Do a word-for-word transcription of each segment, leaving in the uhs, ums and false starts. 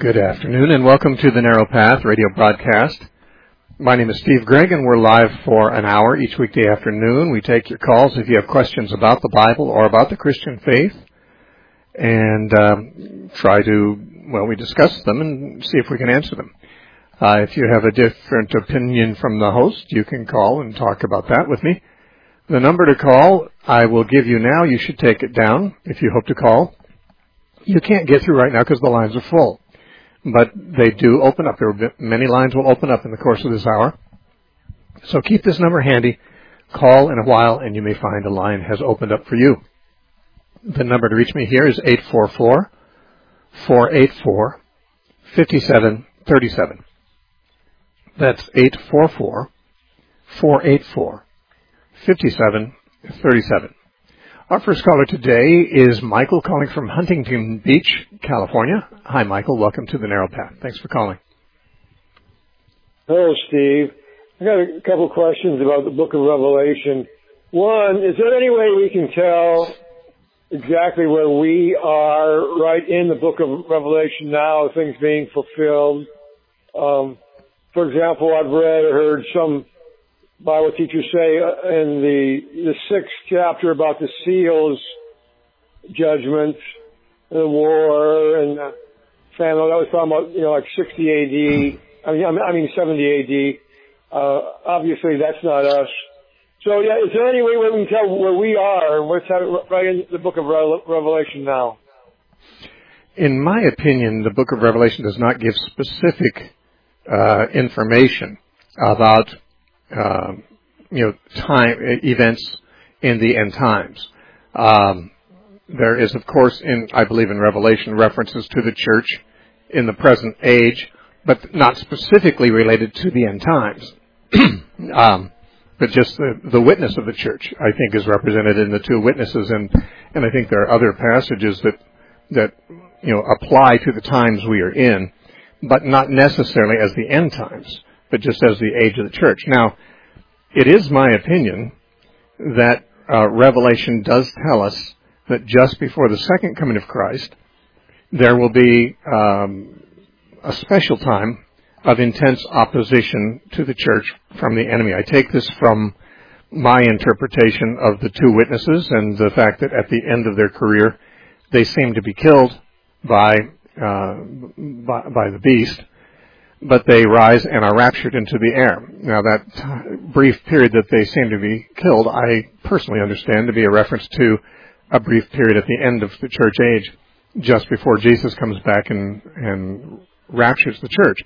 Good afternoon and welcome to the Narrow Path radio broadcast. My name is Steve Gregg and we're live for an hour each weekday afternoon. We take your calls if you have questions about the Bible or about the Christian faith and um, try to, well, we discuss them and see if we can answer them. Uh, if you have a different opinion from the host, you can call and talk about that with me. The number to call I will give you now. You should take it down if you hope to call. You can't get through right now because the lines are full. But they do open up. There will be, many lines will open up in the course of this hour. So keep this number handy. Call in a while, and you may find a line has opened up for you. The number to reach me here is eight four four, four eight four, five seven three seven. That's eight four four, four eight four, five seven three seven. Our first caller today is Michael calling from Huntington Beach, California. Hi, Michael. Welcome to the Narrow Path. Thanks for calling. Hello, Steve. I got a couple of questions about the book of Revelation. One, is there any way we can tell exactly where we are right in the book of Revelation now, things being fulfilled? Um, for example, I've read or heard some Bible teachers say in the the sixth chapter about the seals judgment, the war, and the famine. That was talking about, you know, like sixty A D. I mean, I mean seventy A D. Uh, obviously, that's not us. So, yeah, is there any way we can tell where we are and what's happening right in the book of Revelation now? In my opinion, the book of Revelation does not give specific uh, information about Um, you know, time events in the end times. Um, there is, of course, in I believe in Revelation references to the church in the present age, but not specifically related to the end times. um, but just the, the witness of the church, I think, is represented in the two witnesses, and and I think there are other passages that that you know apply to the times we are in, but not necessarily as the end times, but just as the age of the church. Now, it is my opinion that uh, Revelation does tell us that just before the second coming of Christ, there will be um, a special time of intense opposition to the church from the enemy. I take this from my interpretation of the two witnesses and the fact that at the end of their career, they seem to be killed by uh, by, by the beast, but they rise and are raptured into the air. Now, that brief period that they seem to be killed, I personally understand to be a reference to a brief period at the end of the church age, just before Jesus comes back and, and raptures the church.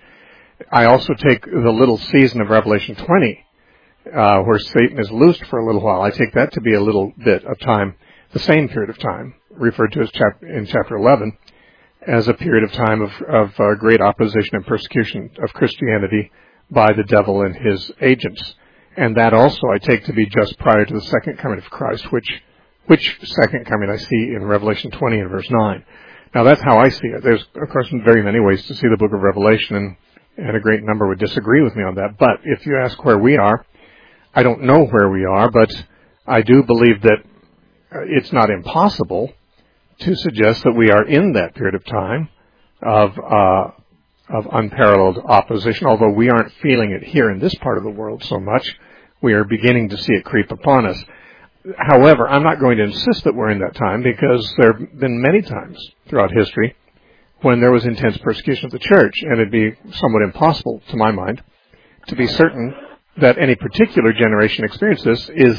I also take the little season of Revelation twenty, uh, where Satan is loosed for a little while. I take that to be a little bit of time, the same period of time, referred to as chap- in chapter eleven, as a period of time of, of uh, great opposition and persecution of Christianity by the devil and his agents. And that also I take to be just prior to the second coming of Christ, which which second coming I see in Revelation twenty and verse nine. Now, that's how I see it. There's, of course, very many ways to see the book of Revelation, and, and a great number would disagree with me on that. But if you ask where we are, I don't know where we are, but I do believe that it's not impossible to suggest that we are in that period of time of uh, of unparalleled opposition, although we aren't feeling it here in this part of the world so much. We are beginning to see it creep upon us. However, I'm not going to insist that we're in that time, because there have been many times throughout history when there was intense persecution of the church, and it'd be somewhat impossible, to my mind, to be certain that any particular generation experienced this is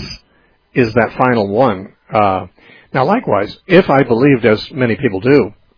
is that final one. Uh, Now, likewise, if I believed, as many people do,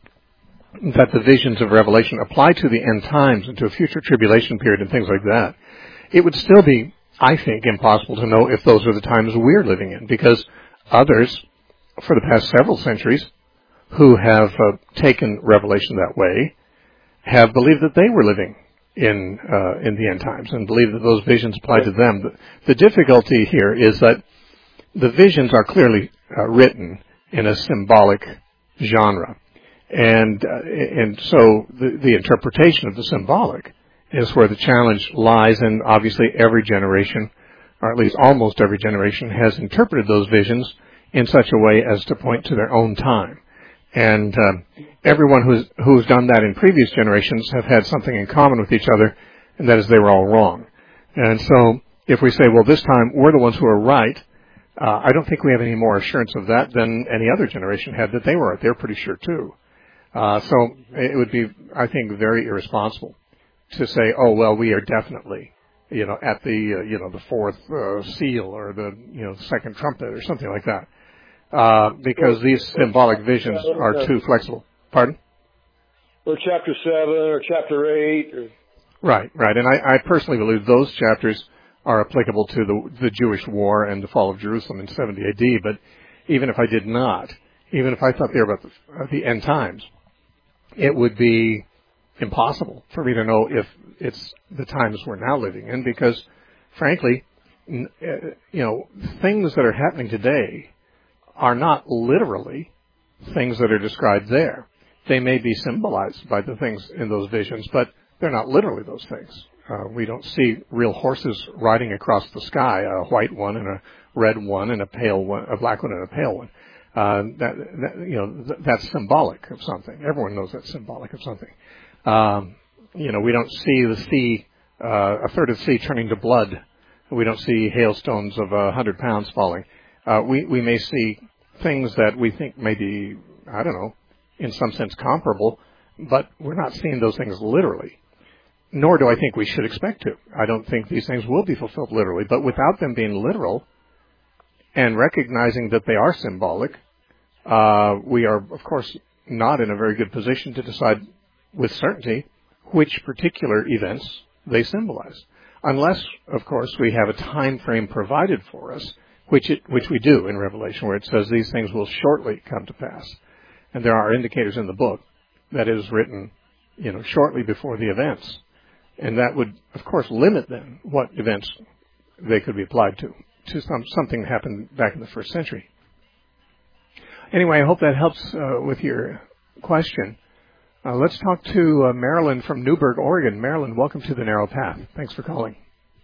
that the visions of Revelation apply to the end times and to a future tribulation period and things like that, it would still be, I think, impossible to know if those are the times we're living in, because others, for the past several centuries, who have uh, taken Revelation that way, have believed that they were living in uh, in the end times and believe that those visions apply to them. The, the difficulty here is that the visions are clearly uh, written in a symbolic genre. And uh, and so the, the interpretation of the symbolic is where the challenge lies, and obviously every generation, or at least almost every generation, has interpreted those visions in such a way as to point to their own time. And uh, everyone who's who's done that in previous generations have had something in common with each other, and that is they were all wrong. And so if we say, well, this time we're the ones who are right, uh, I don't think we have any more assurance of that than any other generation had that they were right. They're pretty sure too. Uh, so it would be, I think, very irresponsible to say, oh, well, we are definitely, you know, at the, uh, you know, the fourth uh, seal or the, you know, second trumpet or something like that. Uh, because these symbolic visions are too flexible. Pardon? Or chapter seven or chapter eight. Or... Right, right. And I, I personally believe those chapters are applicable to the, the Jewish war and the fall of Jerusalem in seventy A D. But even if I did not, even if I thought they were about the, uh, the end times, it would be impossible for me to know if it's the times we're now living in because, frankly, n- uh, you know, things that are happening today are not literally things that are described there. They may be symbolized by the things in those visions, but they're not literally those things. Uh, we don't see real horses riding across the sky, a white one and a red one and a pale one, a black one and a pale one. Uh, that, that, you know, th- that's symbolic of something. Everyone knows that's symbolic of something. Um, you know, we don't see the sea, uh, a third of the sea turning to blood. We don't see hailstones of a hundred pounds falling. Uh, we, we may see things that we think may be, I don't know, in some sense comparable, but we're not seeing those things literally. Nor do I think we should expect to. I don't think these things will be fulfilled literally, but without them being literal and recognizing that they are symbolic, uh, we are, of course, not in a very good position to decide with certainty which particular events they symbolize. Unless, of course, we have a time frame provided for us, which it, which we do in Revelation, where it says these things will shortly come to pass. And there are indicators in the book that it is written, you know, shortly before the events. And that would, of course, limit then what events they could be applied to, to some, something that happened back in the first century. Anyway, I hope that helps uh, with your question. Uh, let's talk to uh, Marilyn from Newberg, Oregon. Marilyn, welcome to the Narrow Path. Thanks for calling.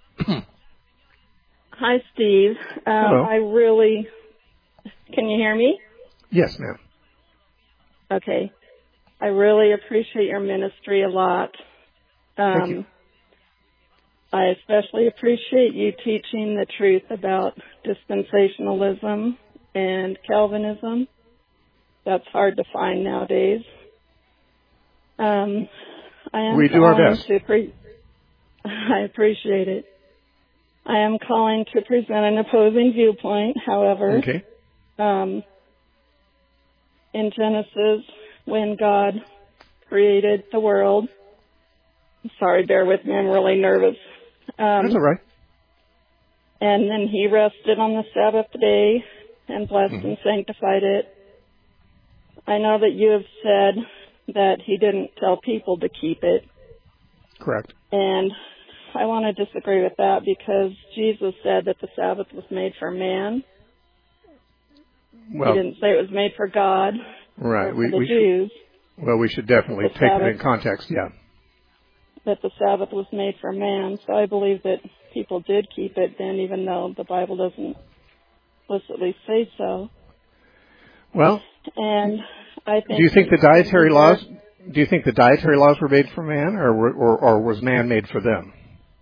Hi, Steve. Uh, Hello. I really... Can you hear me? Yes, ma'am. Okay. I really appreciate your ministry a lot. Um, Thank you. I especially appreciate you teaching the truth about dispensationalism and Calvinism. That's hard to find nowadays. Um, I am we do our best. To pre- I appreciate it. I am calling to present an opposing viewpoint, however. Okay. Um, in Genesis, when God created the world, sorry, bear with me, I'm really nervous. Um, That's all right. And then he rested on the Sabbath day and blessed mm-hmm. and sanctified it. I know that you have said that he didn't tell people to keep it. Correct. And I want to disagree with that because Jesus said that the Sabbath was made for man. Well, he didn't say it was made for God. Right. Or for we, the we Jews. Should, well, we should definitely take Sabbath, it in context, yeah. That the Sabbath was made for man. So I believe that people did keep it then, even though the Bible doesn't explicitly say so. Well, and I think. Do you think the dietary laws? Do you think the dietary laws were made for man, or or, or was man made for them?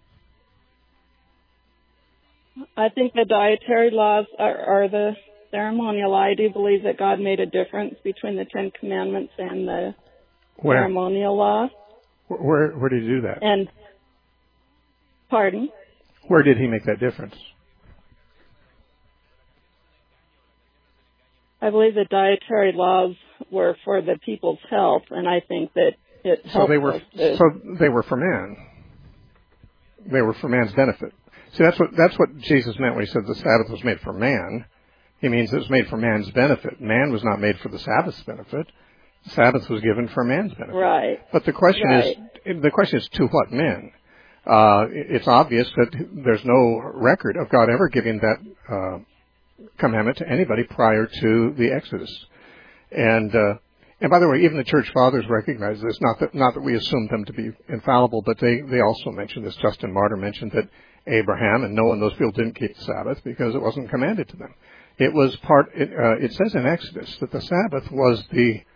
I think the dietary laws are, are the ceremonial. I do believe that God made a difference between the Ten Commandments and the Where? ceremonial law. Where where did he do that? And pardon? Where did he make that difference? I believe the dietary laws were for the people's health, and I think that it helped. So they were us to, so they were for man. They were for man's benefit. See, that's what that's what Jesus meant when he said the Sabbath was made for man. He means it was made for man's benefit. Man was not made for the Sabbath's benefit. The Sabbath was given for man's benefit. Right. But the question right. is, the question is to what men? Uh, it's obvious that there's no record of God ever giving that uh, commandment to anybody prior to the Exodus. And uh, and by the way, even the church fathers recognize this. Not that not that we assume them to be infallible, but they they also mention this. Justin Martyr mentioned that Abraham and Noah and those people didn't keep the Sabbath because it wasn't commanded to them. It was part. It, uh, it says in Exodus that the Sabbath was the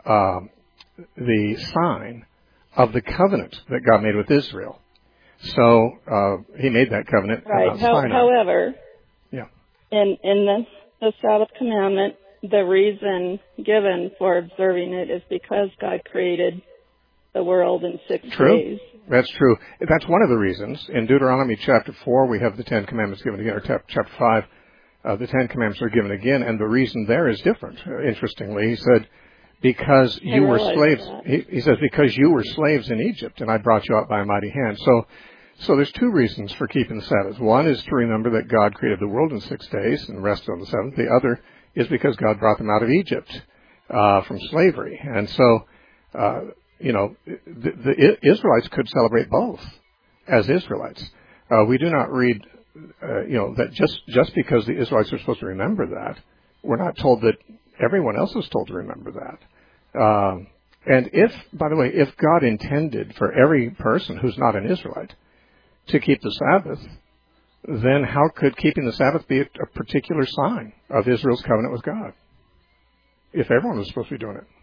um, the sign of the covenant that God made with Israel. So uh, he made that covenant. Right. How, however, yeah. in, in the, the Sabbath commandment, the reason given for observing it is because God created the world in six true. days. That's true. That's one of the reasons. In Deuteronomy chapter four, we have the Ten Commandments given again, or chapter five, uh, the Ten Commandments are given again, and the reason there is different. Uh, interestingly, he said, because you were slaves, he, he says, because you were slaves in Egypt, and I brought you out by a mighty hand. So, so there's two reasons for keeping the Sabbath. One is to remember that God created the world in six days and rested on the seventh. The other is because God brought them out of Egypt uh, from slavery. And so, uh, you know, the, the Israelites could celebrate both as Israelites. Uh, we do not read, uh, you know, that just, just because the Israelites are supposed to remember that, we're not told that everyone else is told to remember that. Um, and if, by the way, if God intended for every person who's not an Israelite to keep the Sabbath, then how could keeping the Sabbath be a, a particular sign of Israel's covenant with God, if everyone was supposed to be doing it?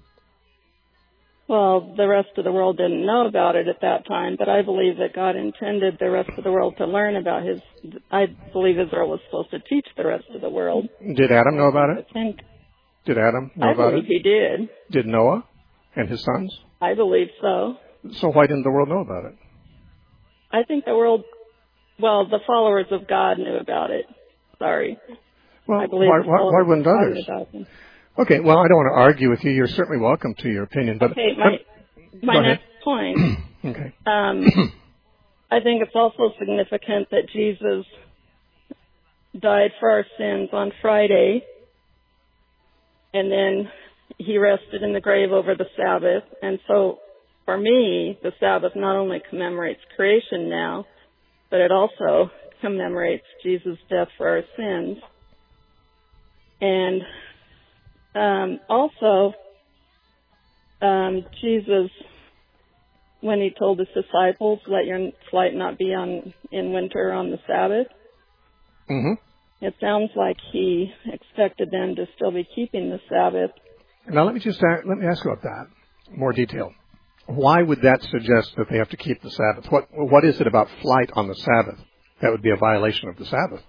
Well, the rest of the world didn't know about it at that time, but I believe that God intended the rest of the world to learn about his, I believe Israel was supposed to teach the rest of the world. Did Adam know about it? Ten, did Adam know I about it? I believe he did. Did Noah and his sons? I believe so. So why didn't the world know about it? I think the world, well, the followers of God knew about it. Sorry. Well, I believe why, why, why wouldn't others? Okay, well, I don't want to argue with you. You're certainly welcome to your opinion. But okay, my, my next point. okay. Um, I think it's also significant that Jesus died for our sins on Friday, and then he rested in the grave over the Sabbath. And so, for me, the Sabbath not only commemorates creation now, but it also commemorates Jesus' death for our sins. And Um, also, um, Jesus, when he told his disciples, let your flight not be on in winter on the Sabbath, mm-hmm. It sounds like he expected them to still be keeping the Sabbath. Now, let me just uh, let me ask you about that more detail. Why would that suggest that they have to keep the Sabbath? What What is it about flight on the Sabbath that would be a violation of the Sabbath?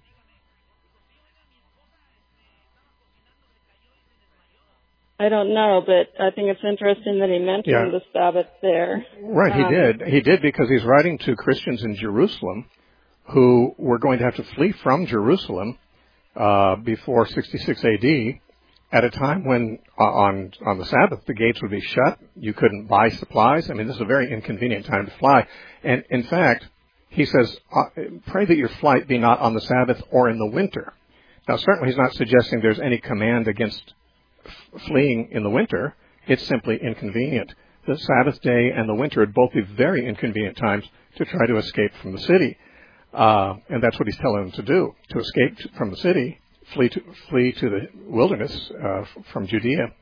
I don't know, but I think it's interesting that he mentioned yeah. the Sabbath there. Right, he um, did. He did because he's writing to Christians in Jerusalem who were going to have to flee from Jerusalem uh, before sixty-six A D at a time when uh, on on the Sabbath the gates would be shut. You couldn't buy supplies. I mean, this is a very inconvenient time to fly. And in fact, he says, uh, pray that your flight be not on the Sabbath or in the winter. Now, certainly he's not suggesting there's any command against fleeing in the winter. It's simply inconvenient. The Sabbath day and the winter would both be very inconvenient times to try to escape from the city. Uh, and that's what he's telling them to do, to escape from the city, flee to, flee to the wilderness uh, from Judea.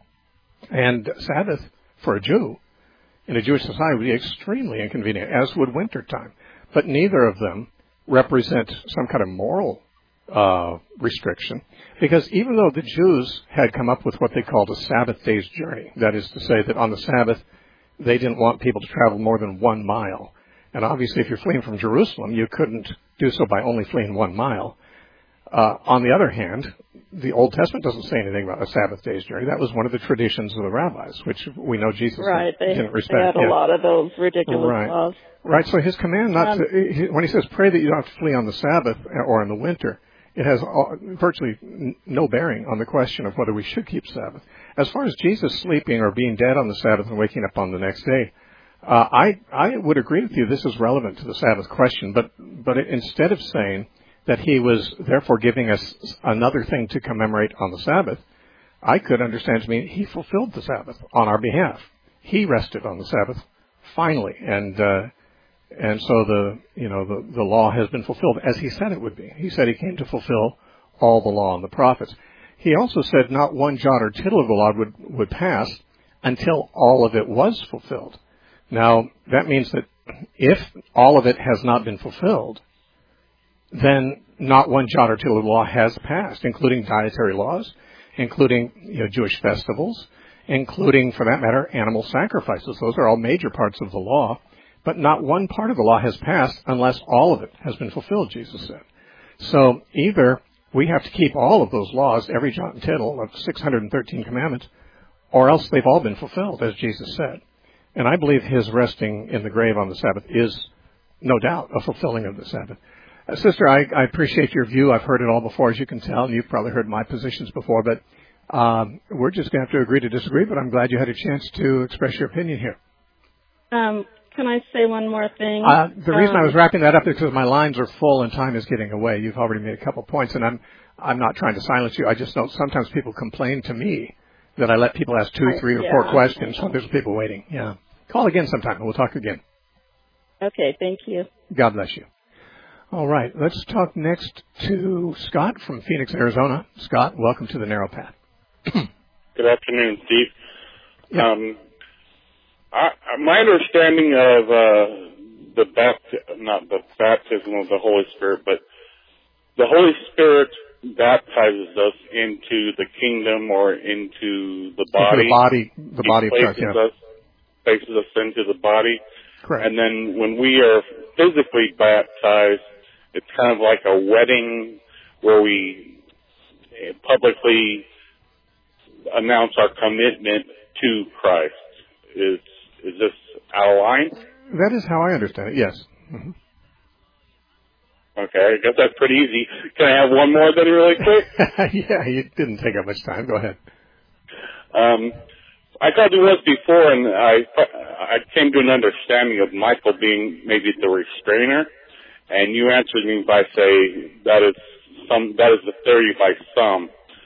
And Sabbath, for a Jew, in a Jewish society, would be extremely inconvenient, as would winter time. But neither of them represent some kind of moral uh, restriction, because even though the Jews had come up with what they called a Sabbath day's journey, that is to say that on the Sabbath they didn't want people to travel more than one mile. And obviously if you're fleeing from Jerusalem, you couldn't do so by only fleeing one mile. Uh, on the other hand, the Old Testament doesn't say anything about a Sabbath day's journey. That was one of the traditions of the rabbis, which we know Jesus right. didn't, they, didn't respect. They had a yeah. lot of those ridiculous right. laws. Right, so his command not um, to, he, when he says pray that you don't have to flee on the Sabbath or in the winter, it has all, virtually no bearing on the question of whether we should keep Sabbath. As far as Jesus sleeping or being dead on the Sabbath and waking up on the next day, uh, I I would agree with you. This is relevant to the Sabbath question, but but instead of saying that he was therefore giving us another thing to commemorate on the Sabbath, I could understand to mean he fulfilled the Sabbath on our behalf. He rested on the Sabbath finally, and. Uh, And so the, you know, the, the law has been fulfilled as he said it would be. He said he came to fulfill all the law and the prophets. He also said not one jot or tittle of the law would, would pass until all of it was fulfilled. Now, that means that if all of it has not been fulfilled, then not one jot or tittle of the law has passed, including dietary laws, including, you know, Jewish festivals, including, for that matter, animal sacrifices. Those are all major parts of the law, but not one part of the law has passed unless all of it has been fulfilled, Jesus said. So either we have to keep all of those laws, every jot and tittle of six hundred thirteen commandments, or else they've all been fulfilled, as Jesus said. And I believe his resting in the grave on the Sabbath is, no doubt, a fulfilling of the Sabbath. Uh, Sister, I, I appreciate your view. I've heard it all before, as you can tell, and you've probably heard my positions before, but um, we're just going to have to agree to disagree, but I'm glad you had a chance to express your opinion here. Um, can I say one more thing? Uh, the reason um, I was wrapping that up is because my lines are full and time is getting away. You've already made a couple points, and I'm I'm not trying to silence you. I just know sometimes people complain to me that I let people ask two, three, or yeah. four questions when there's people waiting. Yeah. Call again sometime, and we'll talk again. Okay, thank you. God bless you. All right, let's talk next to Scott from Phoenix, Arizona. Scott, welcome to the Narrow Path. Good afternoon, Steve. Yeah. Um, I, my understanding of uh, the bapt- not the baptism of the Holy Spirit, but the Holy Spirit baptizes us into the kingdom or into the body. Into the body, the body of Christ, yeah. Us, places us into the body. Correct. And then when we are physically baptized, it's kind of like a wedding where we publicly announce our commitment to Christ. Is is this out of line? That is how I understand it, yes. Mm-hmm. Okay, I guess that's pretty easy. Can I have one more then really quick? Yeah, it didn't take up much time. Go ahead. Um, I called you once before, and I I came to an understanding of Michael being maybe the restrainer, and you answered me by saying that is some that is the theory by some.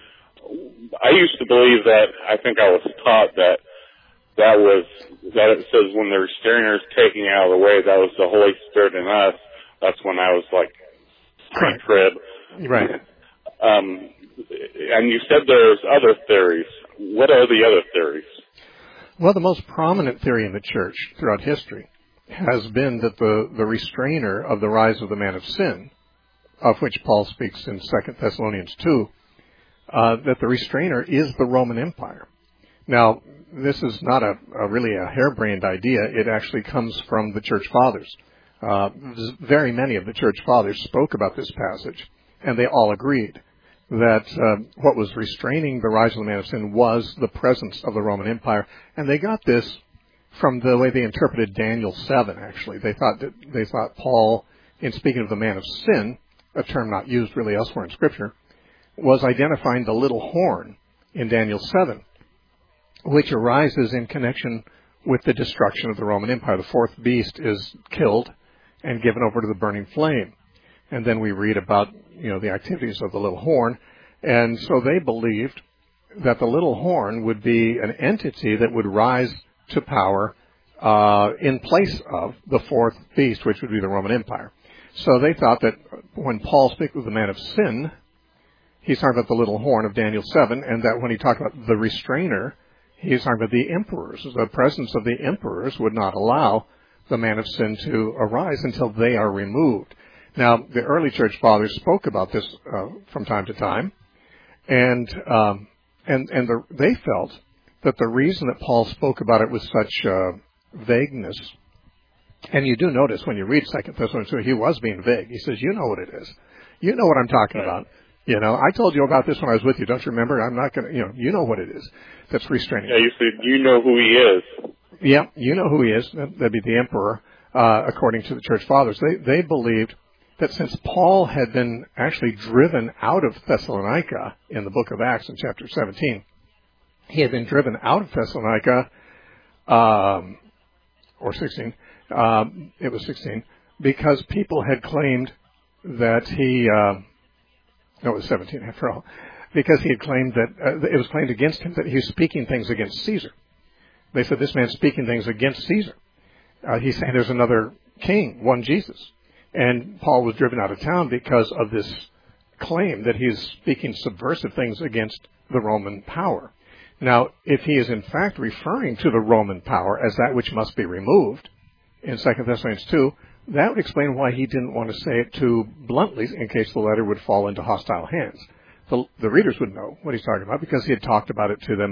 I used to believe that. I think I was taught that that was that it says when the restrainer is taking out of the way, that was the Holy Spirit in us. That's when I was like pre-trib. Right. Um, and you said there's other theories. What are the other theories? Well, the most prominent theory in the church throughout history has been that the, the restrainer of the rise of the man of sin, of which Paul speaks in Second Thessalonians two, uh, that the restrainer is the Roman Empire. Now, this is not a, a really a harebrained idea. It actually comes from the church fathers. Uh, very many of the church fathers spoke about this passage, and they all agreed that uh, what was restraining the rise of the man of sin was the presence of the Roman Empire. And they got this from the way they interpreted Daniel seven, actually. They thought that they thought Paul, in speaking of the man of sin, a term not used really elsewhere in Scripture, was identifying the little horn in Daniel seven, which arises in connection with the destruction of the Roman Empire. The fourth beast is killed and given over to the burning flame. And then we read about, you know, the activities of the little horn. And so they believed that the little horn would be an entity that would rise to power uh, in place of the fourth beast, which would be the Roman Empire. So they thought that when Paul speaks with the man of sin, he's talking about the little horn of Daniel seven, and that when he talked about the restrainer, he's talking about the emperors. The presence of the emperors would not allow the man of sin to arise until they are removed. Now, the early church fathers spoke about this uh, from time to time, and um, and and the, they felt that the reason that Paul spoke about it with such uh, vagueness, and you do notice when you read Second Thessalonians two, he was being vague. He says, "You know what it is. You know what I'm talking about. You know, I told you about this when I was with you. Don't you remember? I'm not going to, you know, you know what it is that's restraining." Yeah, you said you know who he is. Yeah, you know who he is. That'd be the emperor, uh, according to the church fathers. They they believed that since Paul had been actually driven out of Thessalonica in the book of Acts in chapter seventeen, he had been driven out of Thessalonica, um, or sixteen, um, it was sixteen, because people had claimed that he, uh, no, it was seventeen after all, because he had claimed that, uh, it was claimed against him that he was speaking things against Caesar. They said, this man's speaking things against Caesar. Uh, he's saying there's another king, one Jesus. And Paul was driven out of town because of this claim that he's speaking subversive things against the Roman power. Now, if he is in fact referring to the Roman power as that which must be removed in Second Thessalonians two, that would explain why he didn't want to say it too bluntly in case the letter would fall into hostile hands. The, the readers would know what he's talking about because he had talked about it to them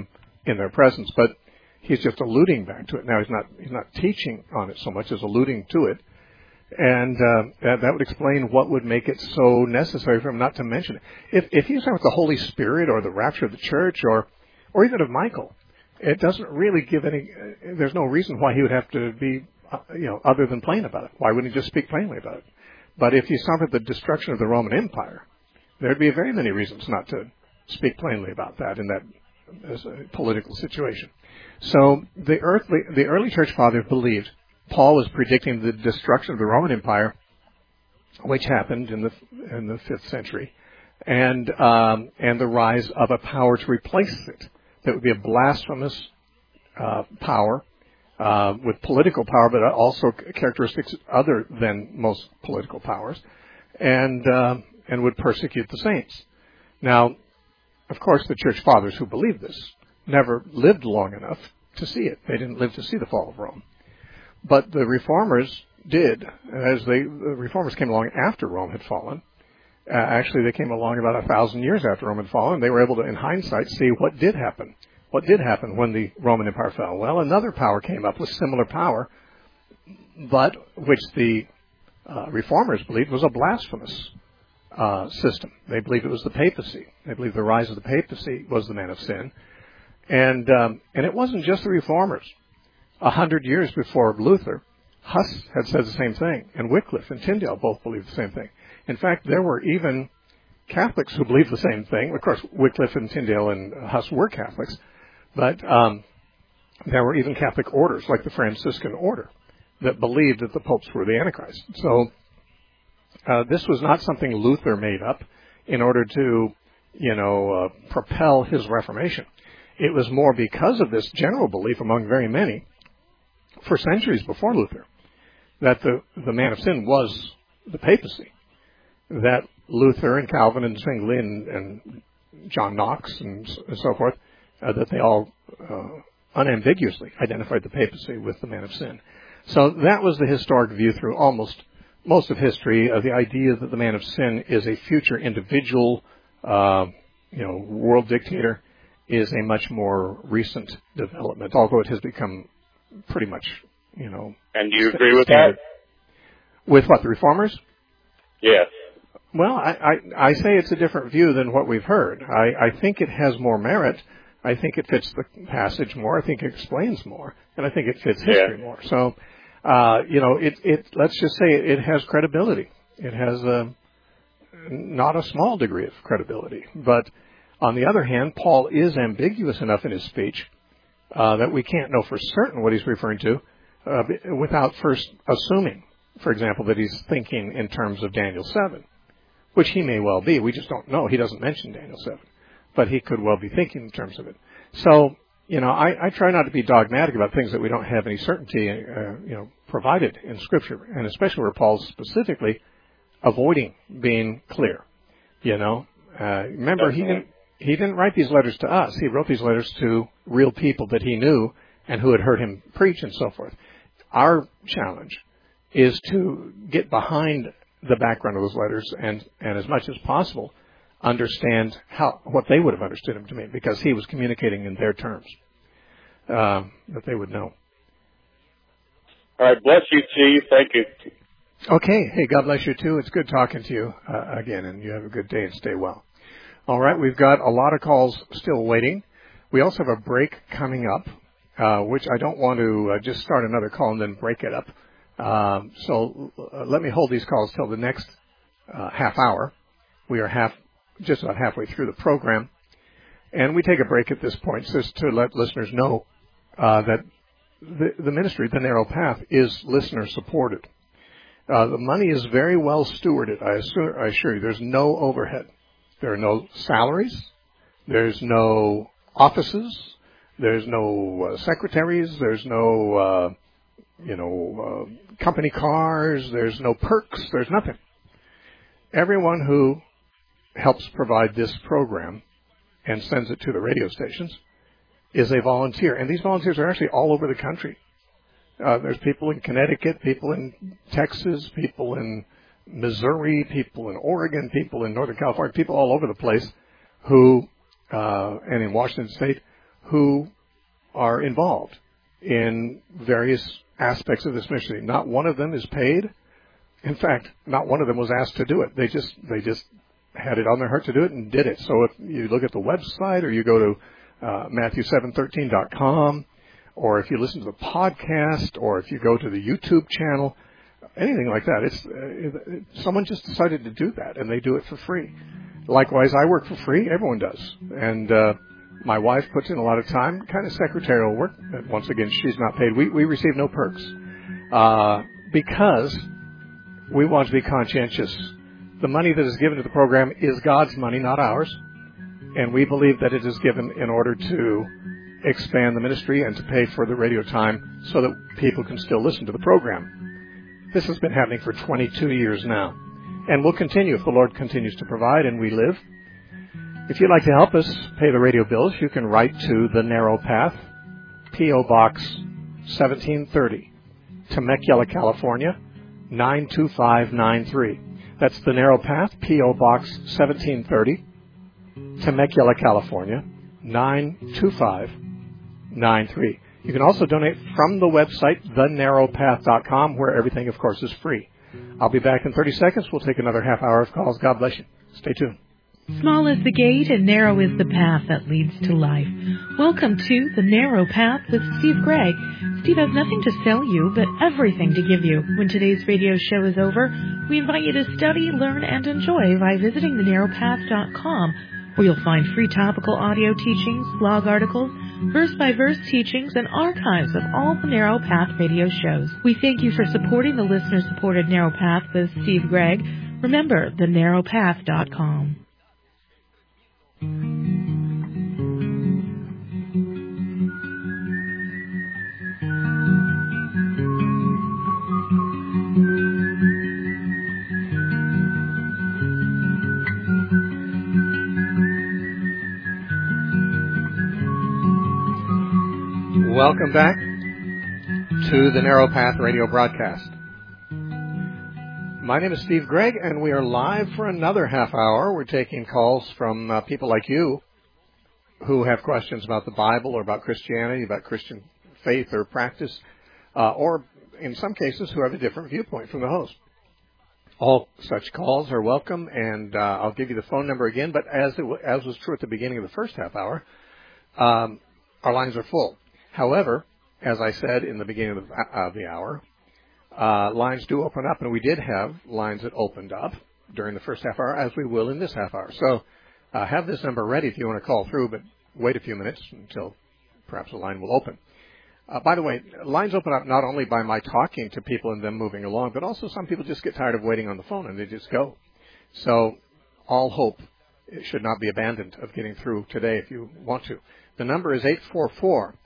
in their presence, but he's just alluding back to it. Now he's not he's not teaching on it so much as alluding to it, and uh, that, that would explain what would make it so necessary for him not to mention it. If if he's talking about the Holy Spirit or the rapture of the church or or even of Michael, it doesn't really give any. Uh, there's no reason why he would have to be uh, you know other than plain about it. Why wouldn't he just speak plainly about it? But if he's talking about the destruction of the Roman Empire, there'd be very many reasons not to speak plainly about that in that as a political situation. So the earthly, the early church fathers believed Paul was predicting the destruction of the Roman Empire, which happened in the in the fifth century, and um, and the rise of a power to replace it. That would be a blasphemous uh, power uh, with political power, but also characteristics other than most political powers, and uh, and would persecute the saints. Now, of course, the church fathers who believed this never lived long enough to see it. They didn't live to see the fall of Rome. But the reformers did. As they, the reformers came along after Rome had fallen. Uh, actually, they came along about a thousand years after Rome had fallen. They were able to, in hindsight, see what did happen. What did happen when the Roman Empire fell? Well, another power came up with similar power, but which the uh, reformers believed was a blasphemous Uh, system. They believed it was the papacy. They believed the rise of the papacy was the man of sin. And um, and it wasn't just the reformers. A hundred years before Luther, Huss had said the same thing, and Wycliffe and Tyndale both believed the same thing. In fact, there were even Catholics who believed the same thing. Of course, Wycliffe and Tyndale and Huss were Catholics, but um, there were even Catholic orders, like the Franciscan order, that believed that the popes were the Antichrist. So Uh, this was not something Luther made up in order to, you know, uh, propel his Reformation. It was more because of this general belief among very many for centuries before Luther that the, the man of sin was the papacy, that Luther and Calvin and Zwingli and, and John Knox and, and so forth, uh, that they all uh, unambiguously identified the papacy with the man of sin. So that was the historic view through almost most of history, of the idea that the man of sin is a future individual, uh, you know, world dictator, is a much more recent development, although it has become pretty much, you know. And do you agree with standard. that? With what, the reformers? Yes. Well, I, I, I say it's a different view than what we've heard. I, I think it has more merit. I think it fits the passage more. I think it explains more. And I think it fits history yeah. more. So, Uh, you know, it, it, let's just say it, it has credibility. It has a, not a small degree of credibility. But on the other hand, Paul is ambiguous enough in his speech uh, that we can't know for certain what he's referring to uh, without first assuming, for example, that he's thinking in terms of Daniel seven, which he may well be. We just don't know. He doesn't mention Daniel seven. But he could well be thinking in terms of it. So, you know, I, I try not to be dogmatic about things that we don't have any certainty, uh, you know, provided in Scripture, and especially where Paul's specifically avoiding being clear. You know, uh, remember he didn't he didn't write these letters to us. He wrote these letters to real people that he knew and who had heard him preach and so forth. Our challenge is to get behind the background of those letters and and as much as possible understand how what they would have understood him to mean, because he was communicating in their terms uh, that they would know. All right, bless you, Chief. Thank you. Okay. Hey, God bless you too. It's good talking to you uh, again, and you have a good day and stay well. All right, we've got a lot of calls still waiting. We also have a break coming up, uh, which I don't want to uh, just start another call and then break it up. Um, so uh, let me hold these calls till the next uh, half hour. We are half. just about halfway through the program. And we take a break at this point just to let listeners know uh, that the, the ministry, The Narrow Path, is listener-supported. Uh, the money is very well stewarded, I assure, I assure you. There's no overhead. There are no salaries. There's no offices. There's no uh, secretaries. There's no, uh, you know, uh, company cars. There's no perks. There's nothing. Everyone who helps provide this program and sends it to the radio stations is a volunteer. And these volunteers are actually all over the country. Uh, there's people in Connecticut, people in Texas, people in Missouri, people in Oregon, people in Northern California, people all over the place who, uh, and in Washington State, who are involved in various aspects of this ministry. Not one of them is paid. In fact, not one of them was asked to do it. They just they just had it on their heart to do it and did it. So if you look at the website, or you go to uh, Matthew seven thirteen dot com, or if you listen to the podcast, or if you go to the YouTube channel, anything like that, it's uh, it, someone just decided to do that, and they do it for free. Likewise, I work for free. Everyone does. And uh, my wife puts in a lot of time, kind of secretarial work. Once again, she's not paid. We, we receive no perks uh, because we want to be conscientious. The money that is given to the program is God's money, not ours. And we believe that it is given in order to expand the ministry and to pay for the radio time so that people can still listen to the program. This has been happening for twenty-two years now, and will continue if the Lord continues to provide and we live. If you'd like to help us pay the radio bills, you can write to The Narrow Path, P O. Box seventeen thirty, Temecula, California, nine two five nine three. That's The Narrow Path, P O. Box seventeen thirty, Temecula, California, nine two five nine three. You can also donate from the website, the narrow path dot com, where everything, of course, is free. I'll be back in thirty seconds. We'll take another half hour of calls. God bless you. Stay tuned. Small is the gate and narrow is the path that leads to life. Welcome to The Narrow Path with Steve Gregg. Steve has nothing to sell you, but everything to give you. When today's radio show is over, we invite you to study, learn, and enjoy by visiting the narrow path dot com, where you'll find free topical audio teachings, blog articles, verse-by-verse teachings, and archives of all the Narrow Path radio shows. We thank you for supporting the listener-supported Narrow Path with Steve Gregg. Remember, the narrow path dot com. Welcome back to the Narrow Path radio broadcast. My name is Steve Gregg, and we are live for another half hour. We're taking calls from uh, people like you who have questions about the Bible or about Christianity, about Christian faith or practice, uh, or in some cases who have a different viewpoint from the host. All such calls are welcome, and uh, I'll give you the phone number again, but as it w- as was true at the beginning of the first half hour, um, our lines are full. However, as I said in the beginning of the, uh, the hour, uh, lines do open up, and we did have lines that opened up during the first half hour, as we will in this half hour. So uh, have this number ready if you want to call through, but wait a few minutes until perhaps a line will open. Uh, by the way, lines open up not only by my talking to people and them moving along, but also some people just get tired of waiting on the phone and they just go. So all hope should not be abandoned of getting through today if you want to. The number is eight four four,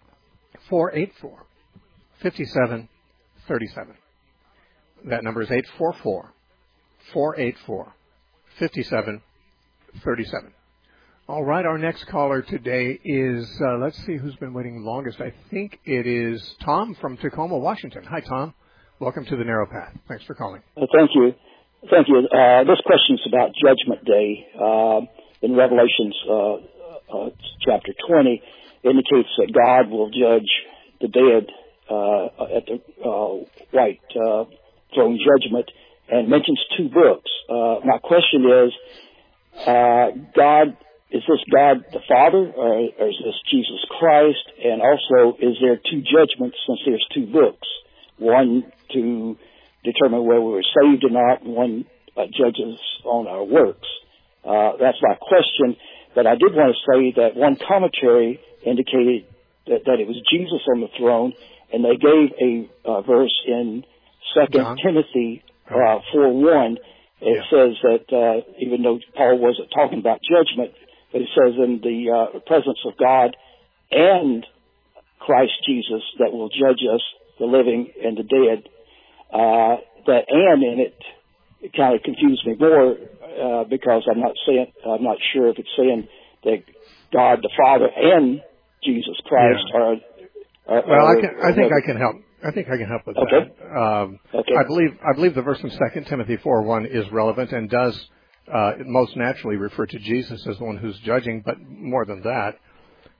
four eight four, five seven three seven. That number is eight four four, four eight four, five seven three seven. All right, our next caller today is, uh, let's see who's been waiting longest. I think it is Tom from Tacoma, Washington. Hi, Tom. Welcome to the Narrow Path. Thanks for calling. Uh, thank you. Thank you. Uh, this question is about Judgment Day. Uh, in Revelations uh, uh, chapter twenty, indicates that God will judge the dead uh, at the uh, white uh, throne judgment, and mentions two books. Uh, my question is, uh, God... Is this God the Father, or, or is this Jesus Christ? And also, is there two judgments since there's two books? One to determine whether we were saved or not, and one uh, judges on our works. Uh, that's my question. But I did want to say that one commentary indicated that, that it was Jesus on the throne, and they gave a uh, verse in Second Timothy uh, four one. It yeah. says that uh, even though Paul wasn't talking about judgment, but it says in the uh, presence of God and Christ Jesus that will judge us, the living and the dead. Uh, that "and" in it, it kind of confused me more uh, because I'm not saying I'm not sure if it's saying that God the Father and Jesus Christ yeah. are. are. Well, are, I can. I think I can help. I think I can help with okay. that. Um, okay. I believe. I believe the verse in Second Timothy four one is relevant and does. Uh, it most naturally refer to Jesus as the one who's judging, but more than that,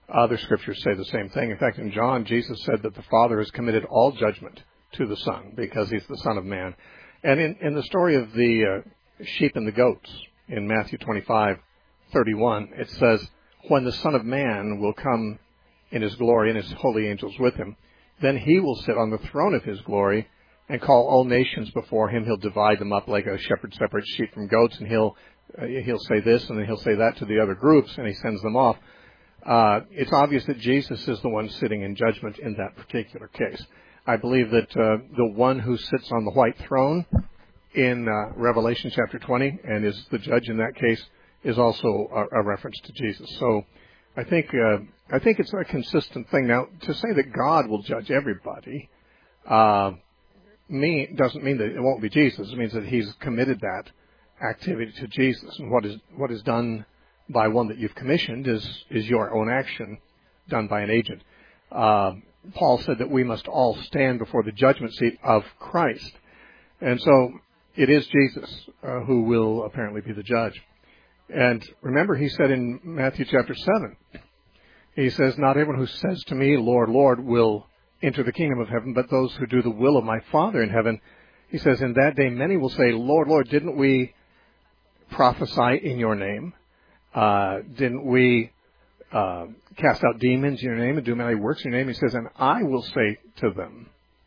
Other scriptures say the same thing. In fact, in John, Jesus said that the Father has committed all judgment to the Son because he's the Son of Man. And in, in the story of the uh, sheep and the goats in Matthew twenty-five thirty-one, it says, when the Son of Man will come in his glory and his holy angels with him, then he will sit on the throne of his glory and call all nations before him. He'll divide them up like a shepherd separates sheep from goats, and he'll uh, he'll say this and then he'll say that to the other groups, and he sends them off. Uh, it's obvious that Jesus is the one sitting in judgment in that particular case. I believe that uh, the one who sits on the white throne in uh, Revelation chapter twenty and is the judge in that case is also a, a reference to Jesus. So I think uh, I think it's a consistent thing. Now, to say that God will judge everybody uh, mean, doesn't mean that it won't be Jesus. It means that he's committed that activity to Jesus. And what is what is done by one that you've commissioned is, is your own action done by an agent. Uh, Paul said that we must all stand before the judgment seat of Christ. And so it is Jesus uh, who will apparently be the judge. And remember, he said in Matthew chapter seven, he says, not everyone who says to me, Lord, Lord, will enter the kingdom of heaven, but those who do the will of my Father in heaven. He says, in that day many will say, Lord, Lord, didn't we prophesy in your name? Uh, didn't we uh, cast out demons in your name and do many works in your name? He says, and I will say to them,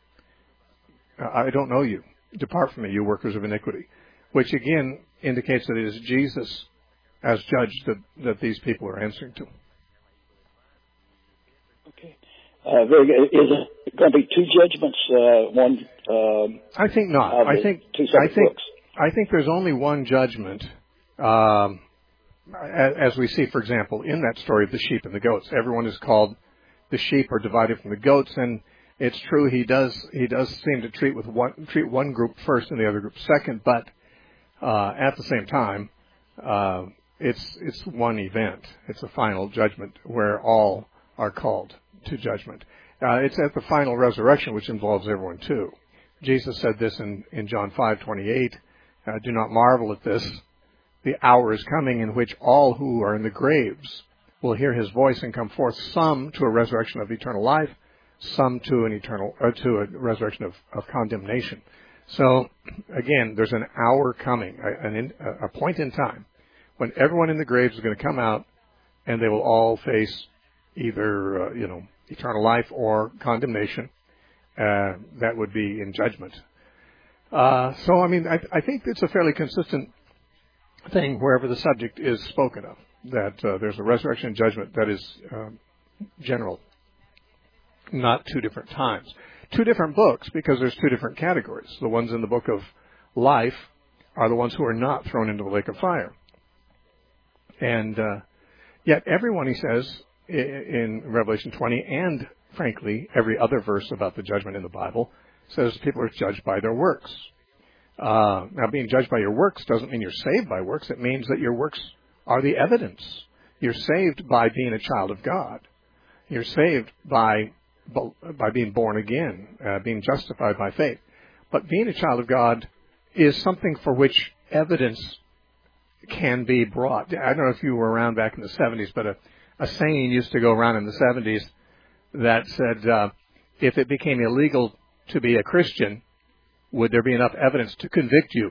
I don't know you. Depart from me, you workers of iniquity. Which again indicates that it is Jesus as judge that, that these people are answering to. Okay. Uh, very good. Is it going to be two judgments? Uh, one? Um, I think not. I think. Two I think. books? I think there's only one judgment. Um, as we see, for example, in that story of the sheep and the goats, everyone is called. The sheep are divided from the goats, and it's true he does. He does seem to treat with one treat one group first and the other group second, but uh, at the same time, uh, it's it's one event. It's a final judgment where all are called to judgment. Uh, it's at the final resurrection, which involves everyone too. Jesus said this in, in John five twenty-eight, uh, do not marvel at this. The hour is coming in which all who are in the graves will hear his voice and come forth, some to a resurrection of eternal life, some to an eternal, or to a resurrection of, of condemnation. So, again, there's an hour coming, a, an, a point in time, when everyone in the graves is going to come out, and they will all face either, uh, you know, eternal life or condemnation. Uh, that would be in judgment. Uh, so, I mean, I, I think it's a fairly consistent thing wherever the subject is spoken of, that uh, there's a resurrection and judgment that is uh, general, not two different times. Two different books because there's two different categories. The ones in the book of life are the ones who are not thrown into the lake of fire. And uh, yet everyone, he says, in Revelation twenty, and frankly, every other verse about the judgment in the Bible, says people are judged by their works. Uh, now, being judged by your works doesn't mean you're saved by works. It means that your works are the evidence. You're saved by being a child of God. You're saved by by being born again, uh, being justified by faith. But being a child of God is something for which evidence can be brought. I don't know if you were around back in the seventies, but a, a saying used to go around in the seventies that said, uh, if it became illegal to be a Christian, would there be enough evidence to convict you?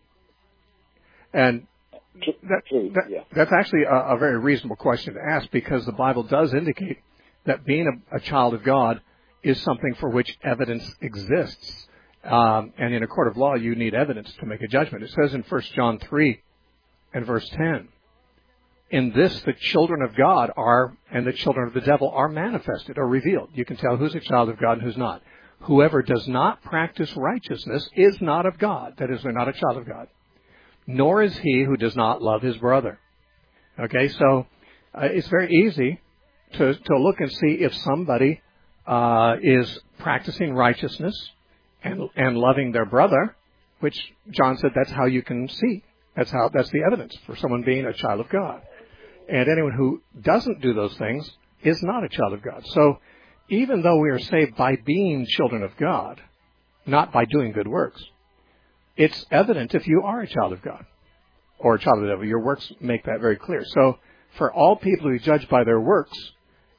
And that, that, yeah. that's actually a, a very reasonable question to ask, because the Bible does indicate that being a, a child of God is something for which evidence exists. Um, and in a court of law, you need evidence to make a judgment. It says in First John three and verse ten, in this the children of God are, and the children of the devil are manifested or revealed. You can tell who's a child of God and who's not. Whoever does not practice righteousness is not of God. That is, they're not a child of God. Nor is he who does not love his brother. Okay, so uh, it's very easy to, to look and see if somebody uh, is practicing righteousness and, and loving their brother, which John said that's how you can see. That's how that's the evidence for someone being a child of God. And anyone who doesn't do those things is not a child of God. So even though we are saved by being children of God, not by doing good works, it's evident if you are a child of God or a child of the devil. Your works make that very clear. So for all people to be judged by their works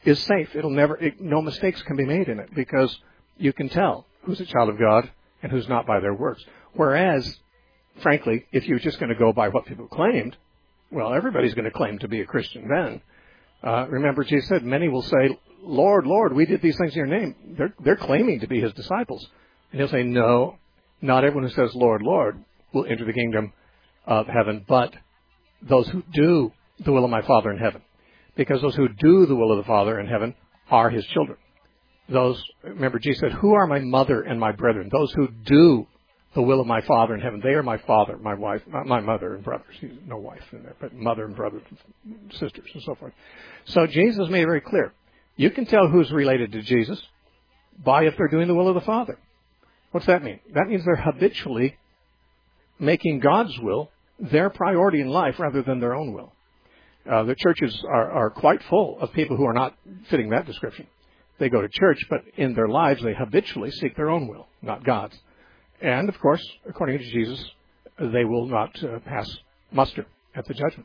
is safe. It'll never, it, no mistakes can be made in it because you can tell who's a child of God and who's not by their works. Whereas, frankly, if you're just going to go by what people claimed, well, everybody's going to claim to be a Christian then. Uh, remember, Jesus said, many will say, Lord, Lord, we did these things in your name. They're, they're claiming to be his disciples. And he'll say, no, not everyone who says, Lord, Lord, will enter the kingdom of heaven, but those who do the will of my Father in heaven. Because those who do the will of the Father in heaven are his children. Those, remember, Jesus said, who are my mother and my brethren? Those who do the will of my Father in heaven. They are my father, my wife, not my mother and brothers. He's no wife in there, but mother and brothers, sisters, and so forth. So Jesus made it very clear. You can tell who's related to Jesus by if they're doing the will of the Father. What's that mean? That means they're habitually making God's will their priority in life rather than their own will. Uh, the churches are, are quite full of people who are not fitting that description. They go to church, but in their lives they habitually seek their own will, not God's. And, of course, according to Jesus, they will not uh, pass muster at the judgment.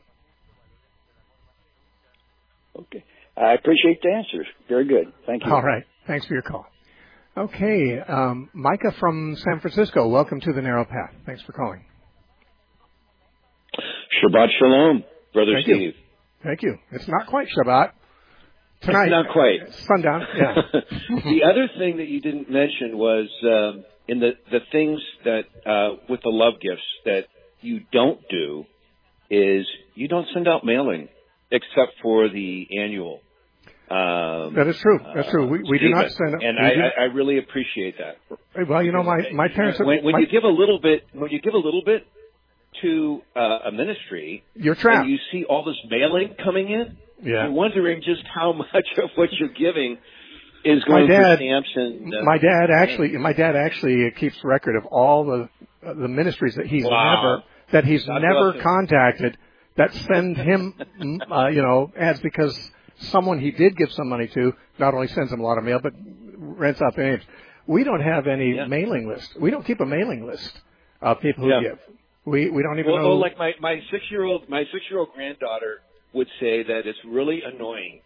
Okay. I appreciate the answers. Very good. Thank you. All right. Thanks for your call. Okay. Um, Micah from San Francisco, welcome to the Narrow Path. Thanks for calling. Shabbat Shalom, Brother Thank Steve. You. Thank you. It's not quite Shabbat. Tonight. It's not quite. Sundown, yeah. The other thing that you didn't mention was um, in the, the things that, uh, with the love gifts that you don't do is you don't send out mailing except for the annual. Um, that is true. That's true. We, we do not send out. And I, I, I really appreciate that. Well, you know, my, my parents... When, when my, you give a little bit, when you give a little bit to uh, a ministry, you're trapped. And you see all this mailing coming in, yeah. you're wondering just how much of what you're giving is going my dad, for stamps and... Uh, my dad actually, my dad actually keeps record of all the uh, the ministries that he's wow. never that he's God never contacted that send him, uh, you know, ads because someone he did give some money to not only sends him a lot of mail but rents out their names. We don't have any yeah. mailing list. We don't keep a mailing list of people who yeah. give. We we don't even well, know. Well, like my my six year old my six year old granddaughter would say that it's really annoying.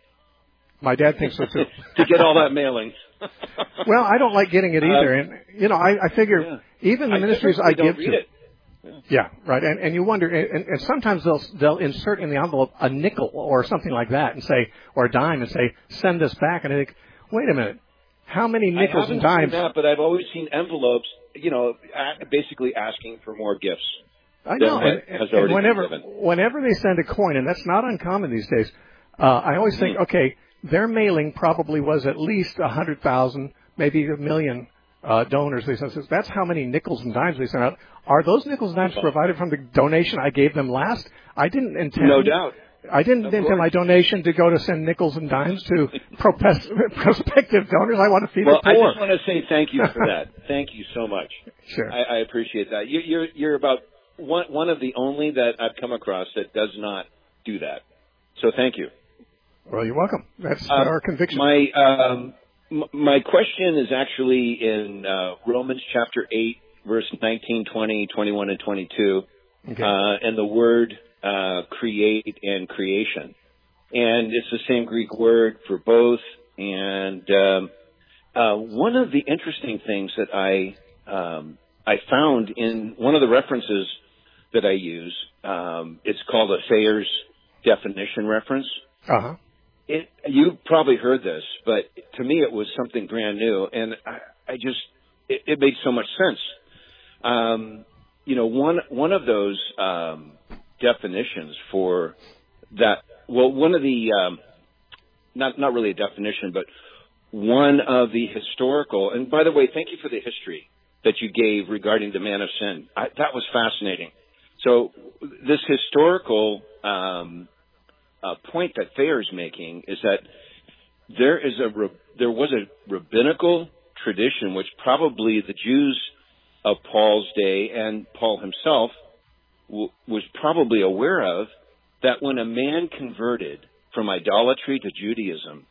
My dad thinks so too. To get all that mailing. Well, I don't like getting it either, um, and you know, I, I figure yeah. even the I ministries I don't give read to. It. Yeah. yeah, right, and and you wonder, and, and sometimes they'll they'll insert in the envelope a nickel or something like that, and say, or a dime, and say, send this back, and I think, wait a minute, how many nickels and dimes? I haven't seen that, but I've always seen envelopes, you know, basically asking for more gifts. I know, and, and, and whenever whenever they send a coin, and that's not uncommon these days, uh, I always think, mm. okay, their mailing probably was at least a hundred thousand, maybe a million uh, donors. They sent. That's how many nickels and dimes they sent out. Are those nickels and dimes provided from the donation I gave them last? I didn't intend. No doubt. I didn't of intend course. my donation to go to send nickels and dimes to propes- prospective donors. I want to feed well, the poor. Well, I just want to say thank you for that. Thank you so much. Sure. I, I appreciate that. You, you're you're about one one of the only that I've come across that does not do that. So thank you. Well, you're welcome. That's uh, our conviction. My um, m- my question is actually in uh, Romans chapter eight, verse nineteen, twenty, twenty-one, and twenty-two, okay. uh, and the word uh, create and creation. And it's the same Greek word for both. And um, uh, one of the interesting things that I um, I found in one of the references that I use, um, it's called a Thayer's definition reference. Uh-huh. It, you've probably heard this, but to me it was something brand new, and I, I just it, it made so much sense. Um, you know, one one of those um, definitions for that. Well, one of the um, not not really a definition, but one of the historical. And by the way, thank you for the history that you gave regarding the man of sin. I, that was fascinating. So this historical. Um, Uh, point that Thayer is making is that there is a there was a rabbinical tradition, which probably the Jews of Paul's day and Paul himself w- was probably aware of, that when a man converted from idolatry to Judaism,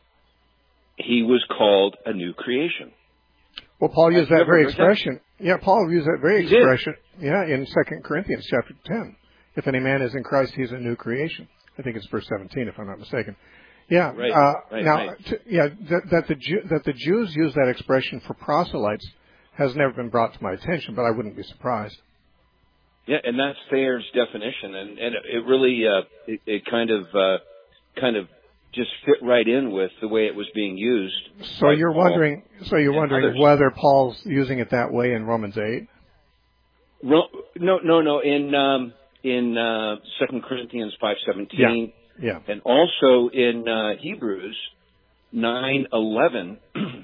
he was called a new creation. Well, Paul used that very expression. That? Yeah, Paul used that very he expression. Did. Yeah, in Second Corinthians chapter ten. If any man is in Christ, he's a new creation. I think it's verse seventeen, if I'm not mistaken. Yeah. Right. Uh, right now, right. To, yeah, that, that the Jew, that the Jews use that expression for proselytes has never been brought to my attention, but I wouldn't be surprised. Yeah, and that's Thayer's definition, and, and it really uh, it, it kind of uh, kind of just fit right in with the way it was being used. So you're Paul wondering, so you're wondering others. whether Paul's using it that way in Romans eight? No, no, no. no. In um, in uh, Second Corinthians five seventeen, yeah, yeah, and also in uh, Hebrews nine eleven.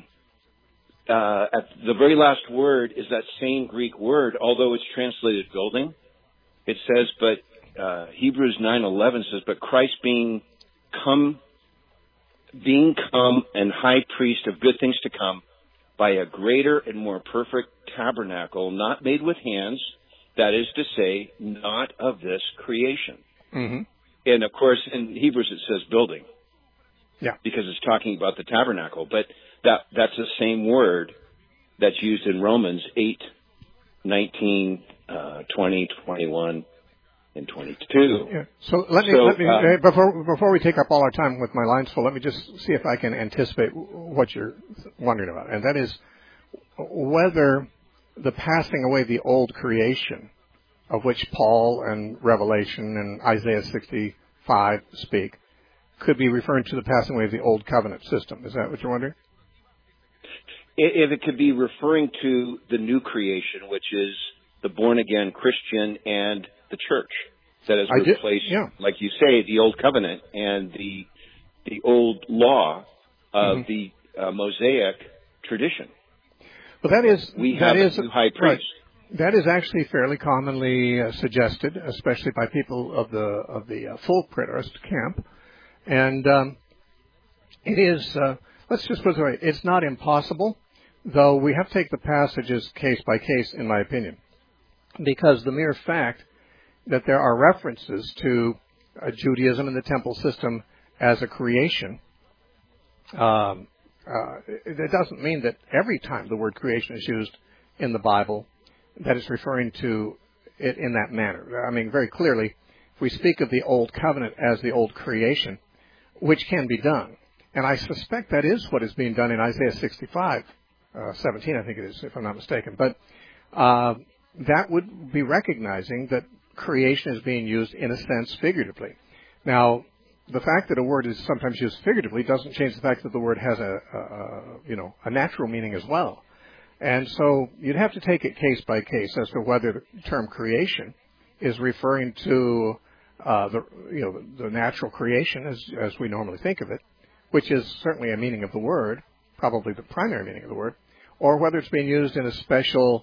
Uh, at the very last word is that same Greek word, although it's translated building. It says, but uh, Hebrews nine eleven says, but Christ being come, being come and high priest of good things to come, by a greater and more perfect tabernacle, not made with hands, that is to say, not of this creation. Mm-hmm. And of course, in Hebrews it says building. Yeah. Because it's talking about the tabernacle. But that that's the same word that's used in Romans eight, nineteen, uh, twenty, twenty-one, and twenty-two. Yeah. So let me, so, let me um, before before we take up all our time with my lines full, let me just see if I can anticipate what you're wondering about, and that is whether the passing away of the old creation, of which Paul and Revelation and Isaiah sixty-five speak, could be referring to the passing away of the old covenant system. Is that what you're wondering? If it could be referring to the new creation, which is the born-again Christian and the church that has I replaced, did, yeah. like you say, the old covenant and the the old law of mm-hmm. the uh, Mosaic tradition. Well, that is we that have is a new high priest. Right. That is actually fairly commonly uh, suggested, especially by people of the of the uh, full preterist camp. And um, it is, uh, let's just put it this way, it's not impossible, though we have to take the passages case by case, in my opinion, because the mere fact that there are references to uh, Judaism and the temple system as a creation, um, uh, it doesn't mean that every time the word creation is used in the Bible that it's referring to it in that manner. I mean, very clearly, if we speak of the Old Covenant as the old creation, which can be done. And I suspect that is what is being done in Isaiah sixty-five, uh, seventeen, I think it is, if I'm not mistaken. But uh, that would be recognizing that creation is being used, in a sense, figuratively. Now, the fact that a word is sometimes used figuratively doesn't change the fact that the word has a, a, a you know, a natural meaning as well. And so you'd have to take it case by case as to whether the term creation is referring to Uh, the you know the, the natural creation as as we normally think of it, which is certainly a meaning of the word, probably the primary meaning of the word, or whether it's being used in a special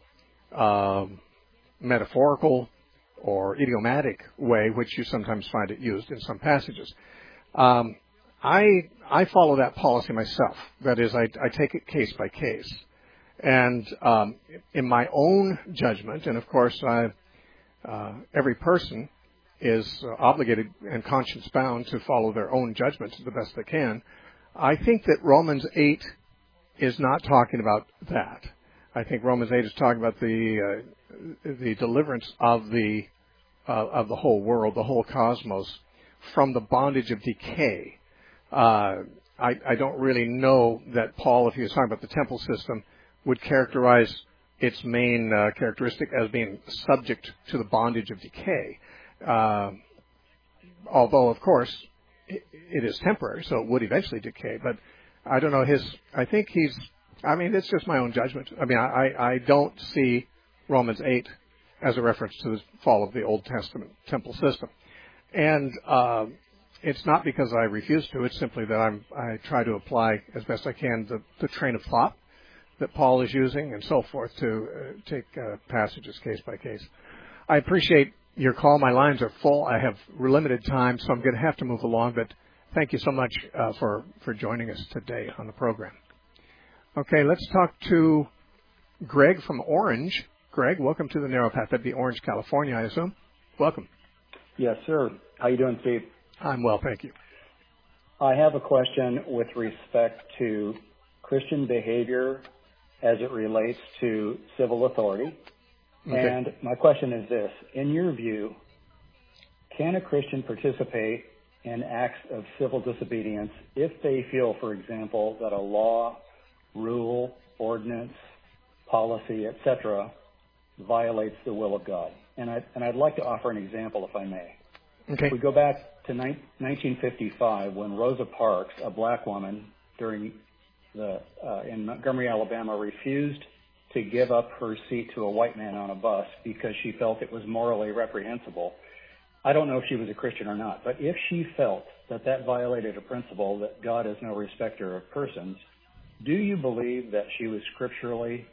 um, metaphorical or idiomatic way, which you sometimes find it used in some passages. Um, I I follow that policy myself. That is, I, I take it case by case, and um, in my own judgment, and of course, I, uh, every person is uh, obligated and conscience-bound to follow their own judgments the best they can. I think that Romans eight is not talking about that. I think Romans eight is talking about the uh, the deliverance of the uh, of the whole world, the whole cosmos, from the bondage of decay. Uh, I, I don't really know that Paul, if he was talking about the temple system, would characterize its main uh, characteristic as being subject to the bondage of decay. Uh, although, of course, it, it is temporary, so it would eventually decay. But I don't know his. I think he's. I mean, it's just my own judgment. I mean, I, I don't see Romans eight as a reference to the fall of the Old Testament temple system, and uh, it's not because I refuse to. It's simply that I'm. I try to apply as best I can the, the train of thought that Paul is using and so forth to uh, take uh, passages case by case. I appreciate your call. My lines are full. I have limited time, so I'm going to have to move along. But thank you so much uh, for, for joining us today on the program. Okay, let's talk to Greg from Orange. Greg, welcome to the Narrow Path. That'd be Orange, California, I assume. Welcome. Yes, sir. How you doing, Steve? I'm well, thank you. I have a question with respect to Christian behavior as it relates to civil authority. Okay. And my question is this. In your view, can a Christian participate in acts of civil disobedience if they feel, for example, that a law, rule, ordinance, policy, et cetera, violates the will of God. And, I, and I'd like to offer an example, if I may. Okay. If we go back to nineteen fifty-five, when Rosa Parks, a black woman during the uh, in Montgomery, Alabama, refused to give up her seat to a white man on a bus because she felt it was morally reprehensible. I don't know if she was a Christian or not, but if she felt that that violated a principle that God is no respecter of persons, do you believe that she was scripturally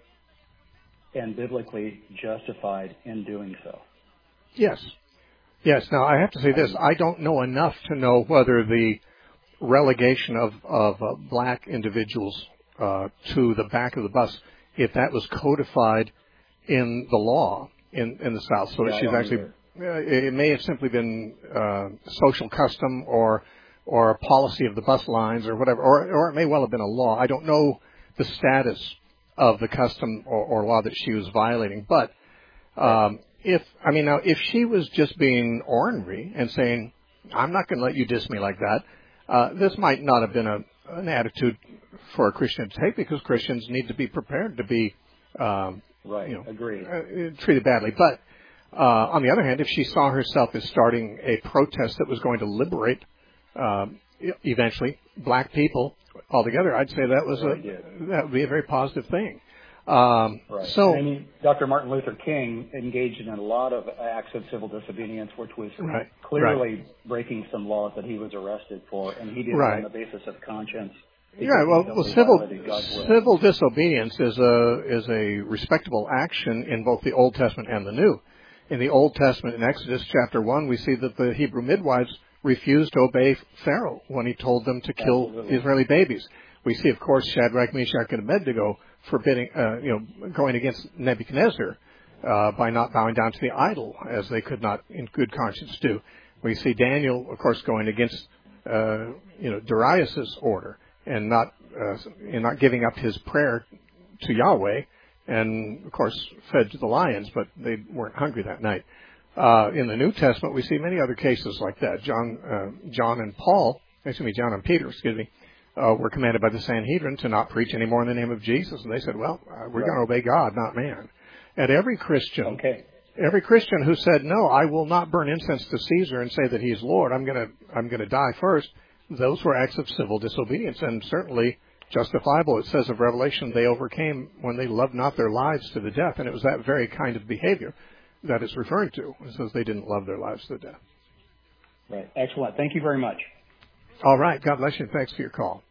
and biblically justified in doing so? Yes. Yes. Now, I have to say this. I don't know enough to know whether the relegation of, of uh, black individuals uh, to the back of the bus, if that was codified in the law in, in the South, so yeah, that she's actually, uh, it may have simply been uh, social custom or or a policy of the bus lines or whatever, or, or it may well have been a law. I don't know the status of the custom or, or law that she was violating, but um, if, I mean, now, if she was just being ornery and saying, I'm not going to let you diss me like that, uh, this might not have been a, an attitude for a Christian to take, because Christians need to be prepared to be, um, right. you know, Agreed. Uh, treated badly. But uh, on the other hand, if she saw herself as starting a protest that was going to liberate um, eventually black people altogether, I'd say that was a that would be a very positive thing. Um, right. So, I mean, Doctor Martin Luther King engaged in a lot of acts of civil disobedience, which was right, clearly right. breaking some laws that he was arrested for, and he did right. it on the basis of conscience. Yeah, well, well civil civil disobedience is a is a respectable action in both the Old Testament and the New. In the Old Testament, in Exodus chapter one, we see that the Hebrew midwives refused to obey Pharaoh when he told them to kill Absolutely. Israeli babies. We see, of course, Shadrach, Meshach, and Abednego forbidding, uh, you know, going against Nebuchadnezzar uh, by not bowing down to the idol, as they could not, in good conscience, do. We see Daniel, of course, going against, uh, you know, Darius's order and not, uh, and not giving up his prayer to Yahweh, and of course, fed to the lions, but they weren't hungry that night. Uh, in the New Testament, we see many other cases like that. John, uh, John and Paul, excuse me, John and Peter, excuse me, uh, were commanded by the Sanhedrin to not preach anymore in the name of Jesus, and they said, "Well, uh, we're right. going to obey God, not man." And every Christian, okay. every Christian who said, "No, I will not burn incense to Caesar and say that he's Lord. I'm going to, I'm going to die first," those were acts of civil disobedience, and certainly justifiable. It says of Revelation, they overcame when they loved not their lives to the death, and it was that very kind of behavior that it's referring to. It says they didn't love their lives to the death. Right. Excellent. Thank you very much. All right. God bless you. Thanks for your call.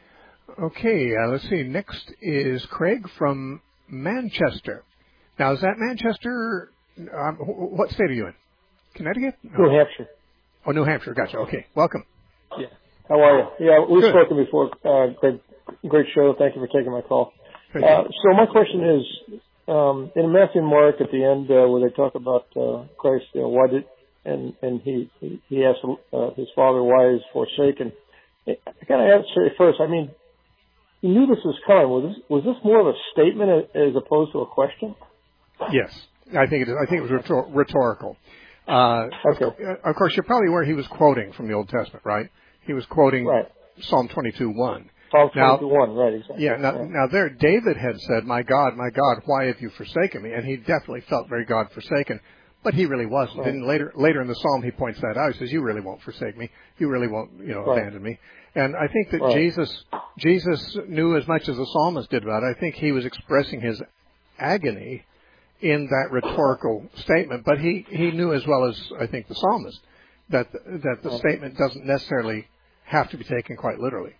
Okay. Uh, let's see. Next is Craig from Manchester. Now, is that Manchester? Um, what state are you in? Connecticut? No. New Hampshire. Oh, New Hampshire. Gotcha. Okay. Welcome. Yeah. How are you? Yeah, we've Good. spoken before. Uh, great, great show. Thank you for taking my call. Uh, so my question is, um, in Matthew and Mark at the end, uh, where they talk about uh, Christ, you know, why did and and he he, he asked uh, his father why he's forsaken. I kind of answer it first. I mean, he knew this was coming. Was this was this more of a statement as opposed to a question? Yes, I think it is. I think it was rhetor- rhetorical. Uh, okay. of, of course, you're probably aware he was quoting from the Old Testament, right? He was quoting right. Psalm twenty-two one. Psalm twenty-two one, right, exactly. Yeah, now, right. now there, David had said, "My God, my God, why have you forsaken me?" And he definitely felt very God forsaken, but he really wasn't. Right. And later, later in the Psalm, he points that out. He says, "You really won't forsake me. You really won't, you know, right. abandon me." And I think that right. Jesus, Jesus knew as much as the psalmist did about it. I think he was expressing his agony in that rhetorical statement, but he, he knew as well as I think the psalmist that the, that the right. statement doesn't necessarily have to be taken quite literally.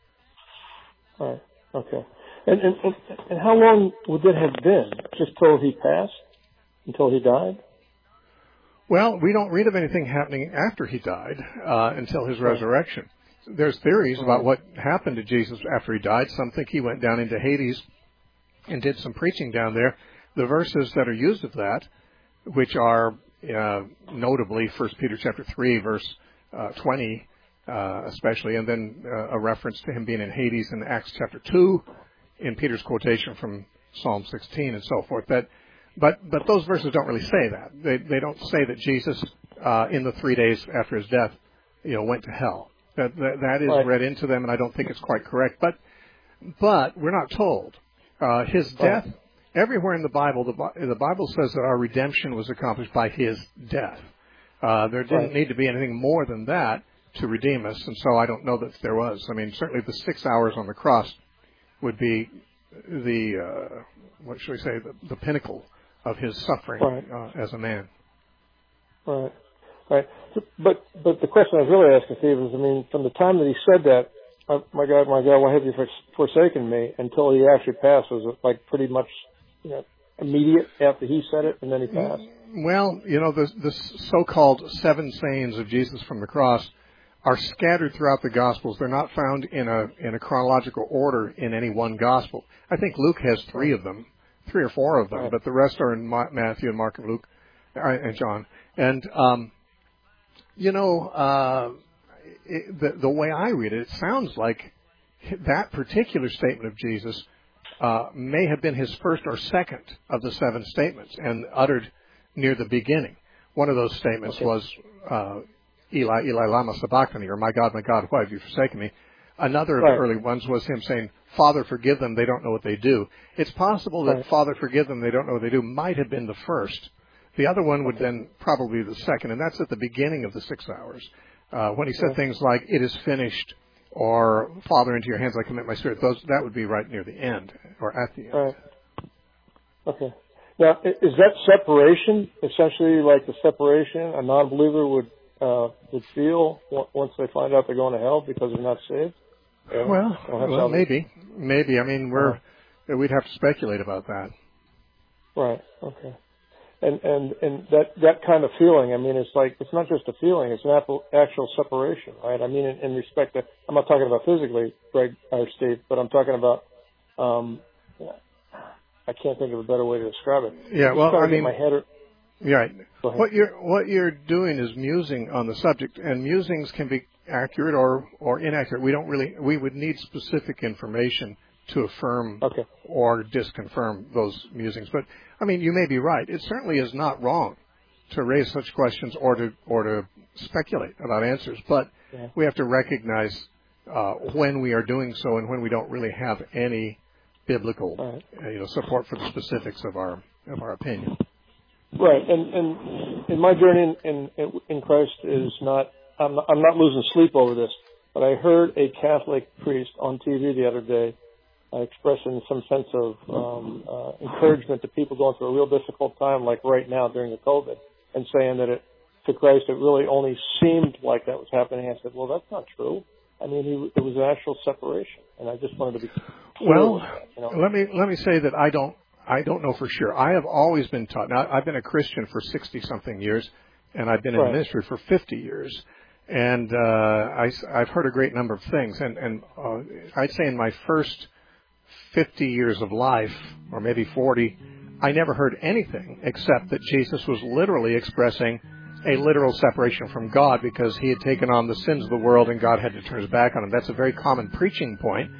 Right. Okay. And, and and and how long would that have been? Just till he passed? Until he died? Well, we don't read of anything happening after he died uh, until his right. resurrection. There's theories right. about what happened to Jesus after he died. Some think he went down into Hades and did some preaching down there. The verses that are used of that, which are uh, notably First Peter chapter three, verse uh, twenty, uh, especially, and then uh, a reference to him being in Hades in Acts chapter two, in Peter's quotation from Psalm sixteen, and so forth. That, but but those verses don't really say that. They they don't say that Jesus, uh, in the three days after his death, you know, went to hell. That that, that is right. read into them, and I don't think it's quite correct. But but we're not told. Uh, his death, right. everywhere in the Bible, the, the Bible says that our redemption was accomplished by his death. Uh, there didn't right. need to be anything more than that to redeem us, and so I don't know that there was. I mean, certainly the six hours on the cross would be the, uh, what should we say, the, the pinnacle of his suffering right. uh, as a man. Right, right. But but the question I was really asking, Steve, is, I mean, from the time that he said that, oh, my God, my God, why have you forsaken me, until he actually passed, was it like pretty much, you know, immediate after he said it and then he passed? Well, you know, the, the so-called seven sayings of Jesus from the cross are scattered throughout the Gospels. They're not found in a in a chronological order in any one Gospel. I think Luke has three of them, three or four of them, right. but the rest are in Matthew and Mark and Luke uh, and John. And, um, you know, uh, it, the, the way I read it, it sounds like that particular statement of Jesus uh, may have been his first or second of the seven statements and uttered near the beginning. One of those statements okay. was, uh, Eli, Eli, lama sabachthani, or my God, my God, why have you forsaken me? Another of right. the early ones was him saying, Father, forgive them, they don't know what they do. It's possible that right. Father, forgive them, they don't know what they do might have been the first. The other one would okay. then probably be the second, and that's at the beginning of the six hours. Uh, when he said yeah. things like, it is finished, or Father, into your hands I commit my spirit, those that would be right near the end, or at the end. Right. Okay. Now, is that separation essentially like the separation a non-believer would uh, would feel once they find out they're going to hell because they're not saved? Uh, well, well, maybe, maybe. I mean, we're uh-huh. we'd have to speculate about that. Right. Okay. And and and that that kind of feeling. I mean, it's like it's not just a feeling; it's an actual, actual separation, right? I mean, in, in respect to, I'm not talking about physically, Greg or Steve, but I'm talking about. Um, I can't think of a better way to describe it. Yeah. Well, I mean, my head or, yeah. What you're what you're doing is musing on the subject, and musings can be accurate or or inaccurate. We don't really. We would need specific information to affirm okay. or disconfirm those musings. But I mean, you may be right. It certainly is not wrong to raise such questions or to or to speculate about answers. But yeah. we have to recognize uh, when we are doing so and when we don't really have any biblical right. uh, you know, support for the specifics of our of our opinion. Right, and and, and my journey in, in in Christ is not. I'm not, I'm not losing sleep over this. But I heard a Catholic priest on T V the other day uh, expressing some sense of um, uh, encouragement to people going through a real difficult time, like right now during the COVID, and saying that it, to Christ, it really only seemed like that was happening. I said, well, that's not true. I mean, he, it was an actual separation, and I just wanted to be clear well. with that, you know? Let me let me say that I don't I don't know for sure. I have always been taught. Now, I've been a Christian for sixty something years, and I've been in right. ministry for fifty years. And uh, I, I've heard a great number of things, and, and uh, I'd say in my first fifty years of life, or maybe forty, I never heard anything except that Jesus was literally expressing a literal separation from God because he had taken on the sins of the world and God had to turn his back on him. That's a very common preaching point,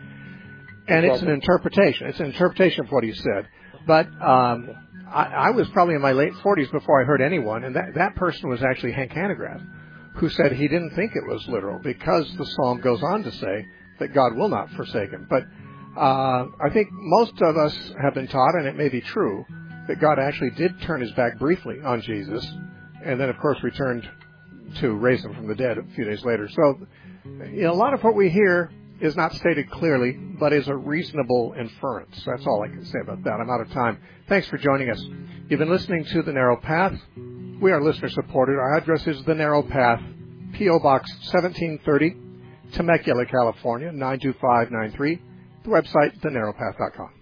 and it's an interpretation. It's an interpretation of what he said. But um, I, I was probably in my late forties before I heard anyone, and that, that person was actually Hank Hanegraaff, who said he didn't think it was literal because the psalm goes on to say that God will not forsake him. But uh, I think most of us have been taught, and it may be true, that God actually did turn his back briefly on Jesus, and then, of course, returned to raise him from the dead a few days later. So, you know, a lot of what we hear is not stated clearly, but is a reasonable inference. That's all I can say about that. I'm out of time. Thanks for joining us. You've been listening to The Narrow Path. We are listener-supported. Our address is The Narrow Path, P O. Box seventeen thirty, Temecula, California, nine two five nine three. The website, the narrow path dot com.